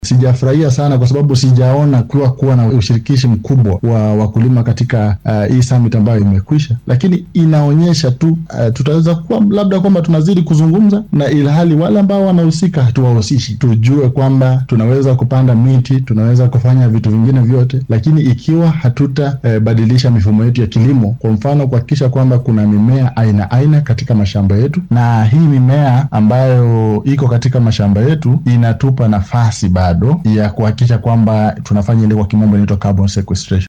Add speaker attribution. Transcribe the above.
Speaker 1: Sijafurahia sana kwa sababu sijaona kuwa na ushirikishi mkubwa wa wakulima katika hii summit ambayo imekwisha, lakini inaonyesha tu tutaweza kuwa labda kwamba tunazidi kuzungumza na ilhali wale ambao wanahusika hatuwahusishi. Tujue kwamba tunaweza kupanda miti, tunaweza kufanya vitu vingine vyote, lakini ikiwa hatutabadilisha mifumo yetu ya kilimo, kwa mfano kuhakikisha kwamba kuna mimea aina katika mashamba yetu, na hii mimea ambayo iko katika mashamba yetu inatupa nafasi bado ya kuhakikisha kwamba tunafanya ile kwa kimombo inaitwa carbon sequestration.